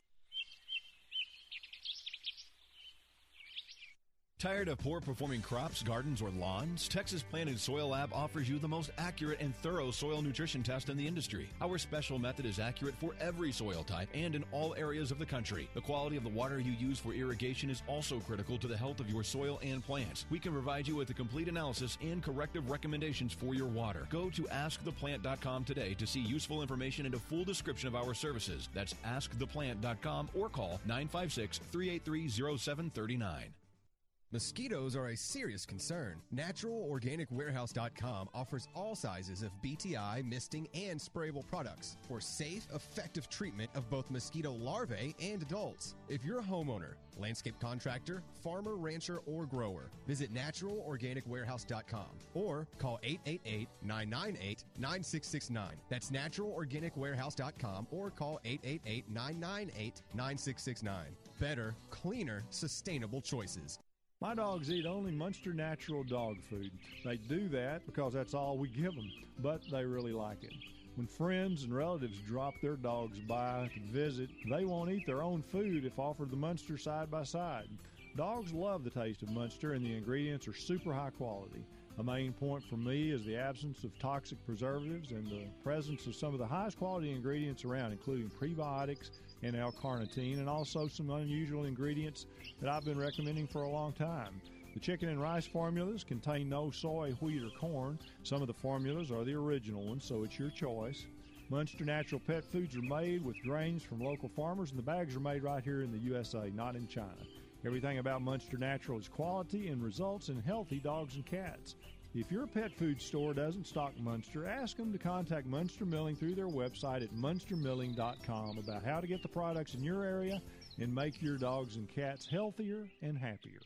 Tired of poor-performing crops, gardens, or lawns? Texas Plant and Soil Lab offers you the most accurate and thorough soil nutrition test in the industry. Our special method is accurate for every soil type and in all areas of the country. The quality of the water you use for irrigation is also critical to the health of your soil and plants. We can provide you with a complete analysis and corrective recommendations for your water. Go to ask the plant dot com today to see useful information and a full description of our services. That's ask the plant dot com or call nine five six, three eight three, zero seven three nine. Mosquitoes are a serious concern. Natural Organic Warehouse dot com offers all sizes of B T I, misting, and sprayable products for safe, effective treatment of both mosquito larvae and adults. If you're a homeowner, landscape contractor, farmer, rancher, or grower, visit Natural Organic Warehouse dot com or call eight eight eight, nine nine eight, nine six six nine. That's Natural Organic Warehouse dot com or call eight eight eight, nine nine eight, nine six six nine. Better, cleaner, sustainable choices. My dogs eat only Munster Natural dog food. They do that because that's all we give them, but they really like it. When friends and relatives drop their dogs by to visit, they won't eat their own food if offered the Munster side by side. Dogs love the taste of Munster, and the ingredients are super high quality. A main point for me is the absence of toxic preservatives and the presence of some of the highest quality ingredients around, including prebiotics and L-carnitine, and also some unusual ingredients that I've been recommending for a long time. The chicken and rice formulas contain no soy, wheat, or corn. Some of the formulas are the original ones, so it's your choice. Munster Natural pet foods are made with grains from local farmers, and the bags are made right here in the U S A, not in China. Everything about Munster Natural is quality and results in healthy dogs and cats. If your pet food store doesn't stock Munster, ask them to contact Munster Milling through their website at munster milling dot com about how to get the products in your area and make your dogs and cats healthier and happier.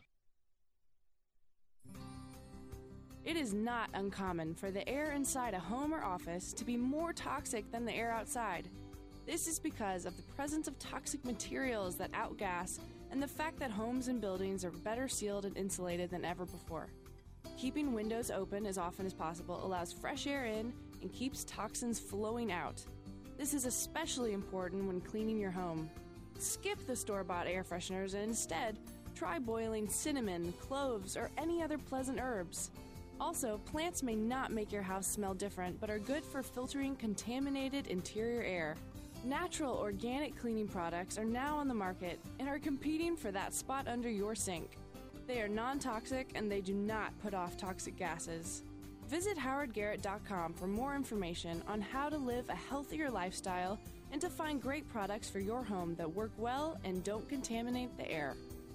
It is not uncommon for the air inside a home or office to be more toxic than the air outside. This is because of the presence of toxic materials that outgas and the fact that homes and buildings are better sealed and insulated than ever before. Keeping windows open as often as possible allows fresh air in and keeps toxins flowing out. This is especially important when cleaning your home. Skip the store-bought air fresheners and instead try boiling cinnamon, cloves, or any other pleasant herbs. Also, plants may not make your house smell different, but are good for filtering contaminated interior air. Natural organic cleaning products are now on the market and are competing for that spot under your sink. They are non-toxic and they do not put off toxic gases. Visit Howard Garrett dot com for more information on how to live a healthier lifestyle and to find great products for your home that work well and don't contaminate the air.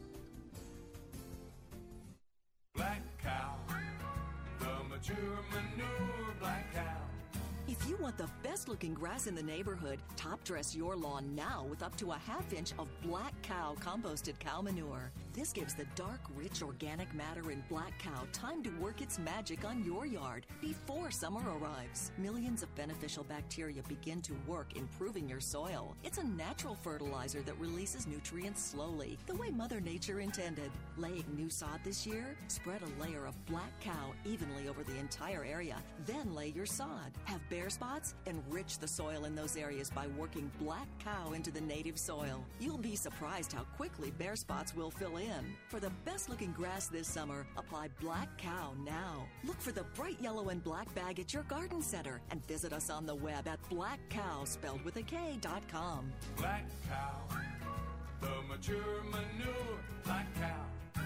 Black Cow, the mature manure Black Cow. If you want the best-looking grass in the neighborhood, top-dress your lawn now with up to a half inch of Black Cow composted cow manure. This gives the dark, rich organic matter in Black Cow time to work its magic on your yard before summer arrives. Millions of beneficial bacteria begin to work improving your soil. It's a natural fertilizer that releases nutrients slowly, the way Mother Nature intended. Laying new sod this year? Spread a layer of Black Cow evenly over the entire area, then lay your sod. Have bare spots? Enrich the soil in those areas by working Black Cow into the native soil. You'll be surprised how quickly bare spots will fill in. For the best looking grass this summer, apply Black Cow now. Look for the bright yellow and black bag at your garden center and visit us on the web at black cow, spelled with a K, dot com. Black Cow, the mature manure, Black Cow.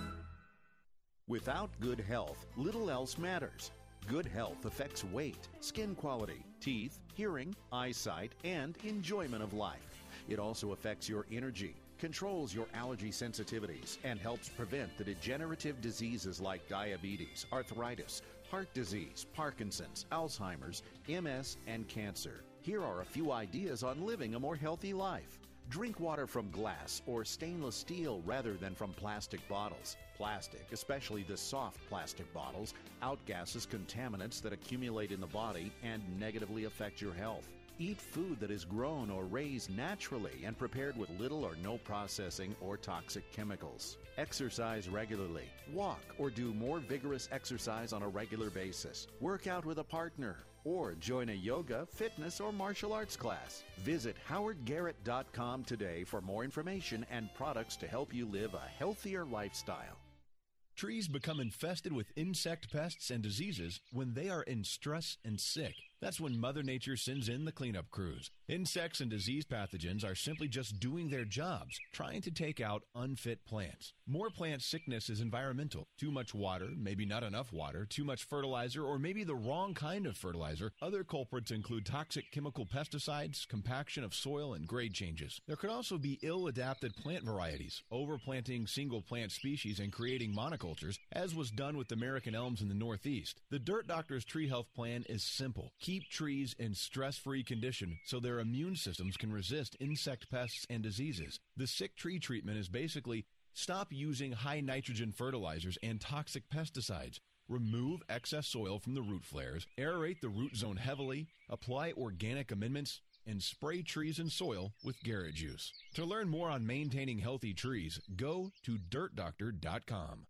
Without good health, little else matters. Good health affects weight, skin quality, teeth, hearing, eyesight, and enjoyment of life. It also affects your energy, controls your allergy sensitivities, and helps prevent the degenerative diseases like diabetes, arthritis, heart disease, Parkinson's, Alzheimer's, M S, and cancer. Here are a few ideas on living a more healthy life. Drink water from glass or stainless steel rather than from plastic bottles. Plastic, especially the soft plastic bottles, outgasses contaminants that accumulate in the body and negatively affect your health. Eat food that is grown or raised naturally and prepared with little or no processing or toxic chemicals. Exercise regularly. Walk or do more vigorous exercise on a regular basis. Work out with a partner or join a yoga, fitness, or martial arts class. Visit howard garrett dot com today for more information and products to help you live a healthier lifestyle. Trees become infested with insect pests and diseases when they are in stress and sick. That's when Mother Nature sends in the cleanup crews. Insects and disease pathogens are simply just doing their jobs, trying to take out unfit plants. More plant sickness is environmental. Too much water, maybe not enough water, too much fertilizer, or maybe the wrong kind of fertilizer. Other culprits include toxic chemical pesticides, compaction of soil, and grade changes. There could also be ill-adapted plant varieties, overplanting single plant species and creating monocultures, as was done with American elms in the Northeast. The Dirt Doctor's Tree Health Plan is simple. Keep trees in stress-free condition so their immune systems can resist insect pests and diseases. The sick tree treatment is basically stop using high nitrogen fertilizers and toxic pesticides. Remove excess soil from the root flares, aerate the root zone heavily, apply organic amendments, and spray trees and soil with Garrett Juice. To learn more on maintaining healthy trees, go to dirt doctor dot com.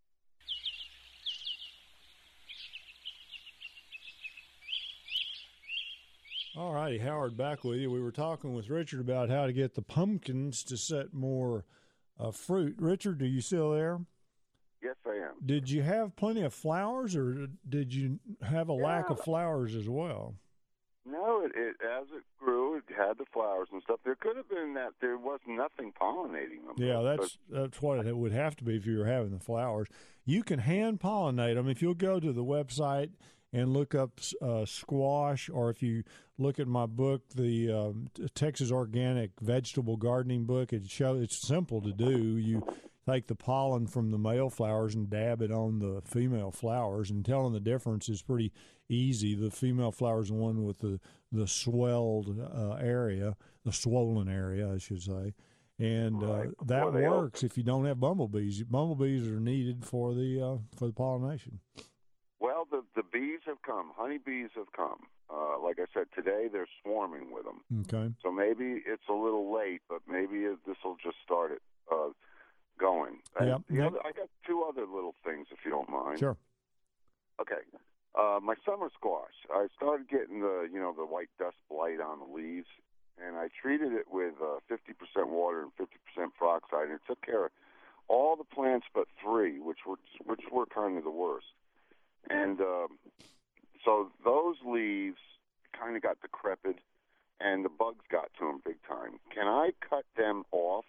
All righty, Howard, back with you. We were talking with Richard about how to get the pumpkins to set more uh, fruit. Richard, are you still there? Yes, I am. Did you have plenty of flowers, or did you have a Yeah. lack of flowers as well? No, it, it as it grew, it had the flowers and stuff. There could have been that there was nothing pollinating them. Yeah, that's that's what it would have to be if you were having the flowers. You can hand pollinate them if you'll go to the website and look up uh, squash, or if you look at my book, the um, Texas Organic Vegetable Gardening book, it show it's simple to do. You take the pollen from the male flowers and dab it on the female flowers, and telling the difference is pretty easy. The female flower is the one with the the swelled uh, area, the swollen area, I should say. And uh, Right. that Well, they works if you don't have bumblebees. Bumblebees are needed for the uh, for the pollination. Well, the the bees have come. Honeybees have come. Uh, like I said, today they're swarming with them. Okay. So maybe it's a little late, but maybe this will just start it uh, going. And Yep. the other, I got two other little things, if you don't mind. Sure. Okay. Uh, my summer squash. I started getting the you know the white dust blight on the leaves, and I treated it with uh, fifty percent water and fifty percent peroxide, and it took care of all the plants but three, which were which were kind of the worst. And um, so those leaves kind of got decrepit, and the bugs got to them big time. Can I cut them off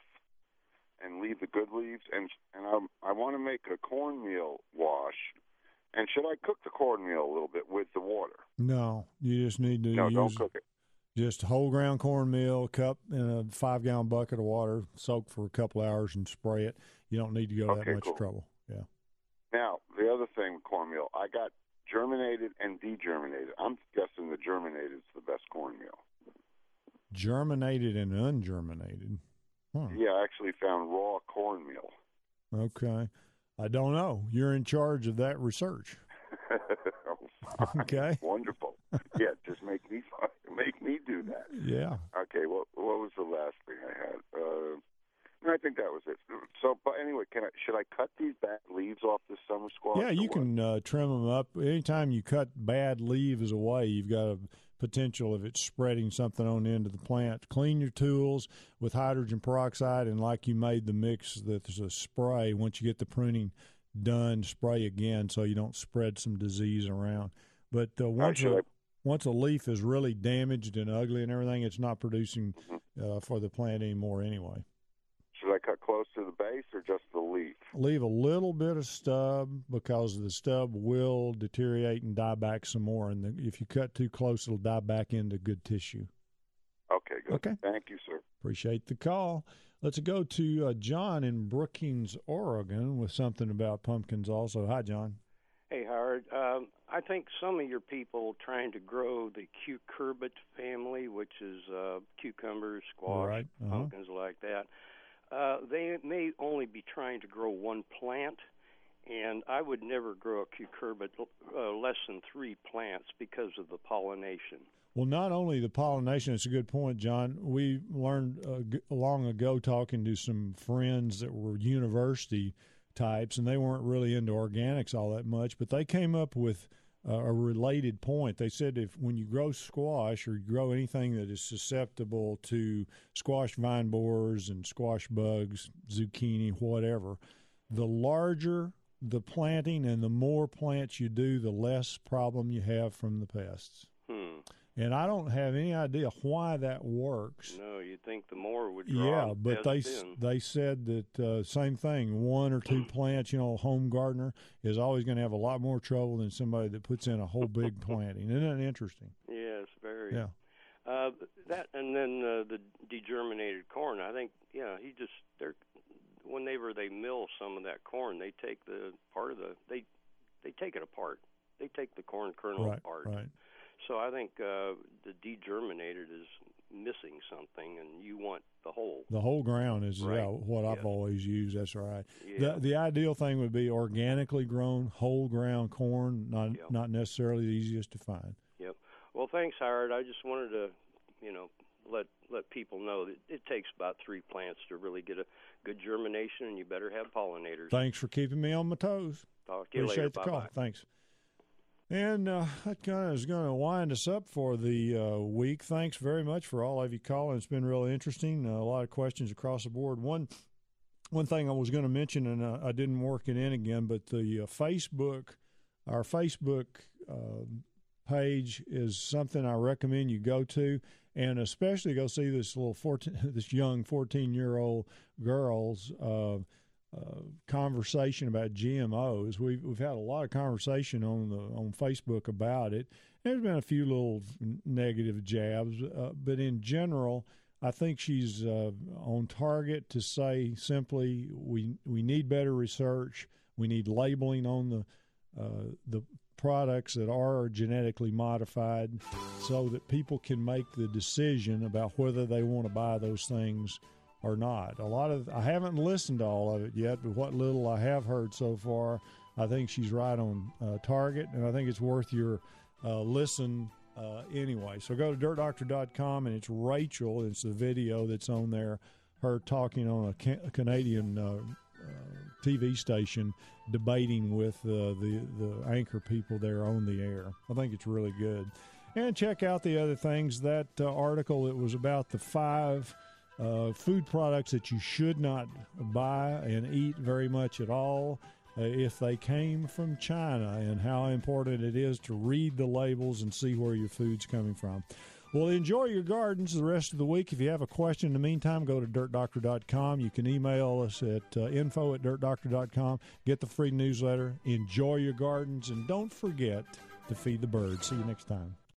and leave the good leaves? And and I, I want to make a cornmeal wash. And should I cook the cornmeal a little bit with the water? No, you just need to No, use don't cook it. just whole ground cornmeal, cup in a five gallon bucket of water, soak for a couple hours, and spray it. You don't need to go Okay, that much cool. trouble. Yeah. Now, the other thing with cornmeal, I got germinated and degerminated. I'm guessing the germinated is the best cornmeal. Germinated and ungerminated. Huh. Yeah, I actually found raw cornmeal. Okay. I don't know. You're in charge of that research. Okay. Wonderful. Yeah, just make me make me do that. Yeah. Okay. What what was the last thing I had? Uh, no, I think that was it. So, but anyway, can I should I cut these bad leaves off this summer squash? Yeah, you or can uh, trim them up. Anytime you cut bad leaves away, you've got a potential of it spreading something on the end of the plant. Clean your tools with hydrogen peroxide, and like you made the mix, there's a spray. Once you get the pruning done, spray again so you don't spread some disease around. But uh, once a, once a leaf is really damaged and ugly and everything, it's not producing uh, for the plant anymore anyway. Should I cut close to the base or just the leaf? Leave a little bit of stub because the stub will deteriorate and die back some more. And the, if you cut too close, it'll die back into good tissue. Okay, good. Okay. Thank you, sir. Appreciate the call. Let's go to uh, John in Brookings, Oregon, with something about pumpkins also. Hi, John. Hey, Howard. Um, I think some of your people trying to grow the cucurbit family, which is uh, cucumbers, squash, right. uh-huh. pumpkins like that, uh, they may only be trying to grow one plant, and I would never grow a cucurbit uh, less than three plants because of the pollination. Well, not only the pollination, it's a good point, John. We learned uh, g- long ago talking to some friends that were university types, and they weren't really into organics all that much, but they came up with uh, a related point. They said if when you grow squash or you grow anything that is susceptible to squash vine borers and squash bugs, zucchini, whatever, the larger the planting and the more plants you do, the less problem you have from the pests. Hmm. And I don't have any idea why that works. No, you'd think the more would draw Yeah, the but they pests in. they said that uh, same thing. One or two plants, you know, a home gardener is always going to have a lot more trouble than somebody that puts in a whole big planting. Isn't that interesting? Yes, very. Yeah. Uh, that and then uh, the degerminated corn. I think, yeah, he just they're whenever they mill some of that corn, they take the part of the they they take it apart. They take the corn kernel Right, apart. right. So I think uh, the degerminated is missing something, and you want the whole. The whole ground is Right. yeah, what I've Yeah. always used. That's right. Yeah. The the ideal thing would be organically grown, whole ground corn, not Yeah. not necessarily the easiest to find. Yep. Well, thanks, Howard. I just wanted to, you know, let let people know that it takes about three plants to really get a good germination, and you better have pollinators. Thanks for keeping me on my toes. Talk to you Appreciate later. the Bye-bye. call. Thanks. And uh, that kind of is going to wind us up for the uh, week. Thanks very much for all of you calling. It's been really interesting. Uh, a lot of questions across the board. One one thing I was going to mention, and uh, I didn't work it in again, but the uh, Facebook, our Facebook uh, page is something I recommend you go to, and especially go see this little fourteen, this young fourteen-year-old girl's uh, Uh, conversation about G M Os. We've we've had a lot of conversation on the on Facebook about it. There's been a few little negative jabs, uh, but in general, I think she's uh, on target to say simply we we need better research. We need labeling on the uh, the products that are genetically modified, so that people can make the decision about whether they want to buy those things or not. A lot of I haven't listened to all of it yet, but what little I have heard so far, I think she's right on uh, target, and I think it's worth your uh, listen uh, anyway. So go to dirt doctor dot com, and it's Rachel. It's the video that's on there, her talking on a, ca- a Canadian uh, uh, T V station, debating with uh, the the anchor people there on the air. I think it's really good. And check out the other things. That uh, article that was about the five Uh, food products that you should not buy and eat very much at all uh, if they came from China, and how important it is to read the labels and see where your food's coming from. Well, enjoy your gardens the rest of the week. If you have a question in the meantime, go to dirt doctor dot com. You can email us at uh, info at dirt doctor dot com. Get the free newsletter. Enjoy your gardens, and don't forget to feed the birds. See you next time.